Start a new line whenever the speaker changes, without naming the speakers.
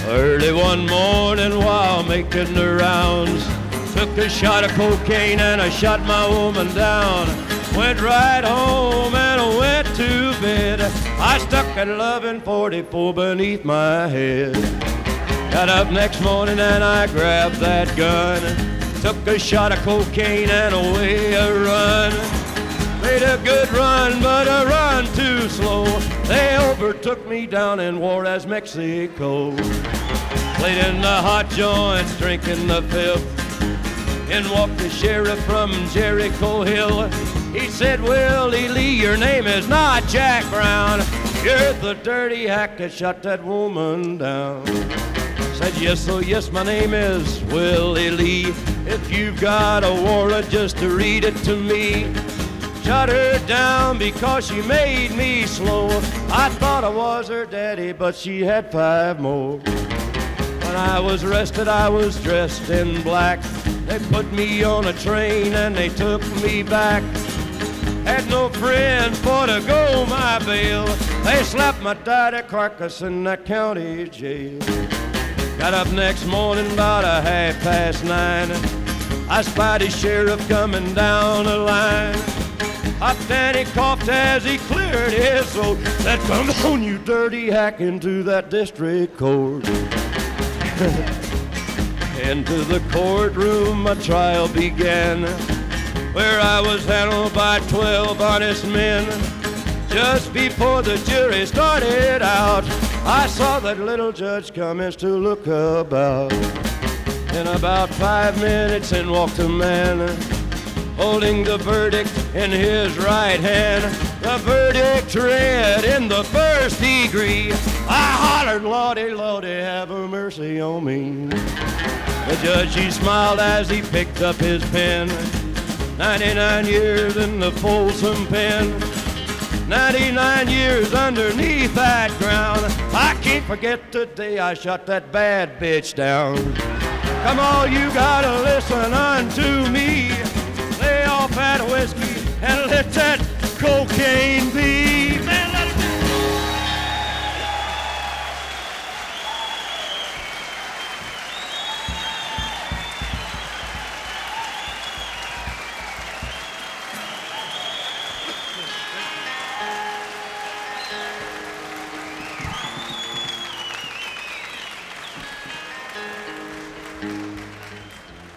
Early one morning while making the rounds, took a shot of cocaine and I shot my woman down. Went right home and I went to bed. I stuck a loving 44 beneath my head. Got up next morning and I grabbed that gun. Took a shot of cocaine and away I run. Made a good run, but I run too slow. They overtook me down in Juarez, Mexico. Played in the hot joints, drinking the fifth. In walked the sheriff from Jericho Hill. He said, Willie Lee, your name is not Jack Brown. You're the dirty hack that shot that woman down. Said, yes, oh yes, my name is Willie Lee. If you've got a warrant, just to read it to me. Shot her down because she made me slow. I thought I was her daddy, but she had 5 more. When I was arrested, I was dressed in black. They put me on a train and they took me back. Had no friends for to go my bail. They slapped my daddy carcass in that county jail. Got up next morning about 9:30. I spied a sheriff coming down the line. Hopped and he coughed as he cleared his throat. Said, come on, you dirty hack, into that district court. Into the courtroom my trial began, where I was handled by 12 honest men. Just before the jury started out, I saw that little judge commence to look about. In about 5 minutes in walked a man, holding the verdict in his right hand. The verdict read in the first degree. I hollered, Lordy, Lordy, have a mercy on me. The judge, he smiled as he picked up his pen. 99 years in the Folsom pen. 99 years underneath that ground. I can't forget the day I shot that bad bitch down. Come on, you gotta listen unto me. Lay off that whiskey and let that